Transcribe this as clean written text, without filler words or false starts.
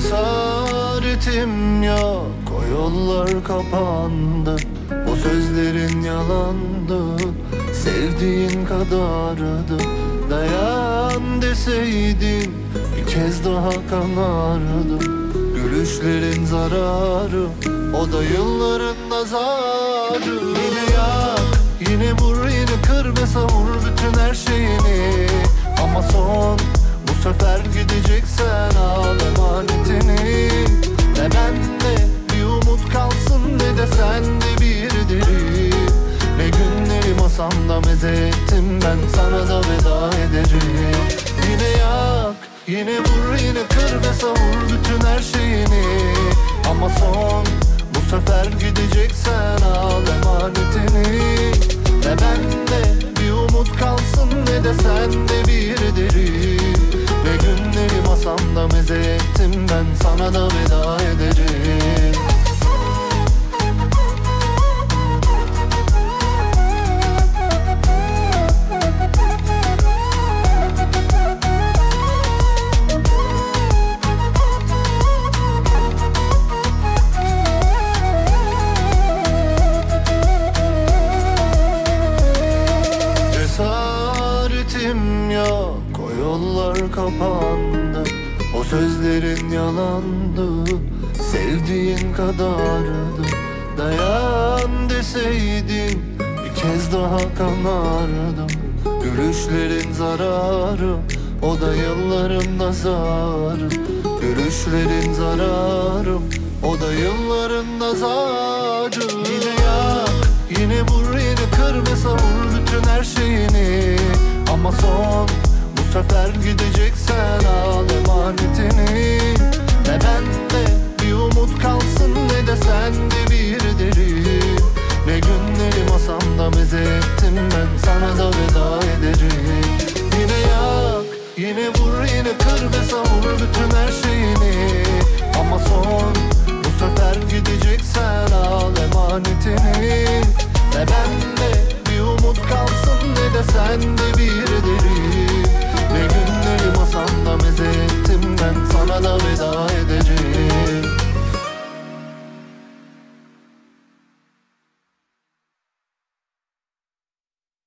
Cesaretim yok, o yollar kapandı. O sözlerin yalandı, sevdiğin kadardı. Dayan deseydin bir kez daha kanardım. Gülüşlerin zararı, o da yılların nazarı. Yine yak, yine vur, yine kır ve savur bütün her şeyini. Ama son, bu sefer gideceksen al emanetini. Ne bende bir umut kalsın, ne de sende bir deri. Ne günleri masamda meze ettim, ben sana da veda ederim. Yine yak, yine vur, yine kır ve savur bütün her şeyini. Ama son, bu sefer gideceksen al emanetini. Ne bende bir umut kalsın, ne de sende bir deri. Ne günleri masamda meze ettim, ben sana da veda ederim. Cesaretim yok, o yollar kapandı. O sözlerin yalandı, sevdiğin kadardı. Dayan deseydin bir kez daha kanardım. Gülüşlerin zararı, o da yılların nazarı. Gülüşlerin zararı, o da yılların nazarı. Yine yak, yine vur, yine kır ve savur bütün her şeyini. Ama son, bu sefer gideceksen al emanetini. Ne bende bir umut kalsın, ne de sende bir deri. Ne günleri masamda meze ettim, ben sana da veda ederim. Yine yak, yine vur, yine kır ve savur bütün her şeyini. Ama son, bu sefer gideceksen al emanetini. Ne bende bir umut kalsın,